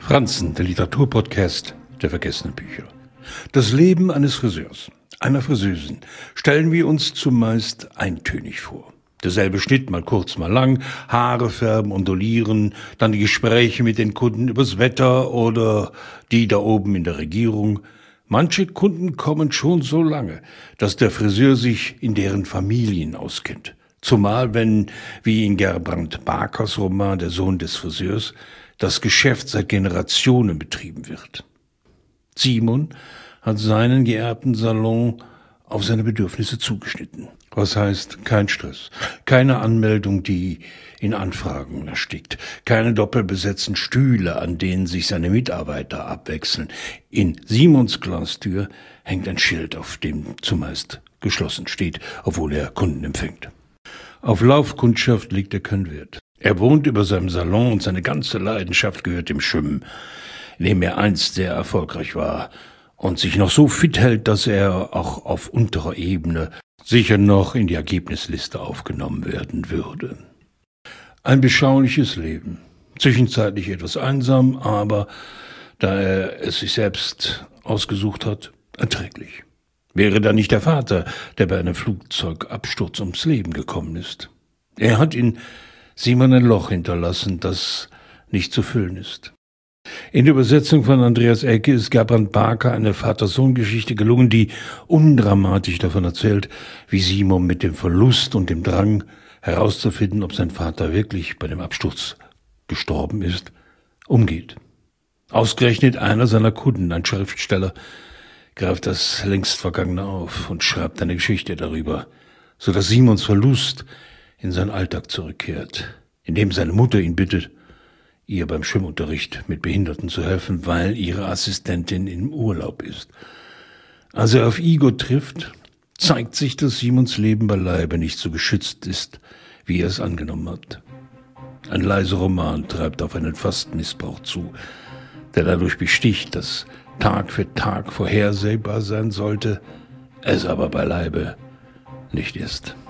Franzen, der Literaturpodcast der vergessenen Bücher. Das Leben eines Friseurs, einer Friseusin, stellen wir uns zumeist eintönig vor. Derselbe Schnitt, mal kurz, mal lang, Haare färben, ondulieren, dann die Gespräche mit den Kunden übers Wetter oder die da oben in der Regierung. Manche Kunden kommen schon so lange, dass der Friseur sich in deren Familien auskennt. Zumal wenn, wie in Gerbrand Bakers Roman Der Sohn des Friseurs, das Geschäft seit Generationen betrieben wird. Simon hat seinen geerbten Salon auf seine Bedürfnisse zugeschnitten. Was heißt kein Stress, keine Anmeldung, die in Anfragen erstickt, keine doppelbesetzten Stühle, an denen sich seine Mitarbeiter abwechseln. In Simons Glastür hängt ein Schild, auf dem zumeist geschlossen steht, obwohl er Kunden empfängt. Auf Laufkundschaft legt er keinen Wert. Er wohnt über seinem Salon und seine ganze Leidenschaft gehört dem Schwimmen, in dem er einst sehr erfolgreich war und sich noch so fit hält, dass er auch auf unterer Ebene sicher noch in die Ergebnisliste aufgenommen werden würde. Ein beschauliches Leben, zwischenzeitlich etwas einsam, aber da er es sich selbst ausgesucht hat, erträglich. Wäre da nicht der Vater, der bei einem Flugzeugabsturz ums Leben gekommen ist? Er hat in Simon ein Loch hinterlassen, das nicht zu füllen ist. In der Übersetzung von Andreas Ecke ist Gerbrand Baker eine Vater-Sohn-Geschichte gelungen, die undramatisch davon erzählt, wie Simon mit dem Verlust und dem Drang herauszufinden, ob sein Vater wirklich bei dem Absturz gestorben ist, umgeht. Ausgerechnet einer seiner Kunden, ein Schriftsteller, greift das längst Vergangene auf und schreibt eine Geschichte darüber, so dass Simons Verlust in seinen Alltag zurückkehrt, indem seine Mutter ihn bittet, ihr beim Schwimmunterricht mit Behinderten zu helfen, weil ihre Assistentin im Urlaub ist. Als er auf Igor trifft, zeigt sich, dass Simons Leben beileibe nicht so geschützt ist, wie er es angenommen hat. Ein leiser Roman treibt auf einen Fastmissbrauch zu, der dadurch besticht, dass Tag für Tag vorhersehbar sein sollte, es aber beileibe nicht ist.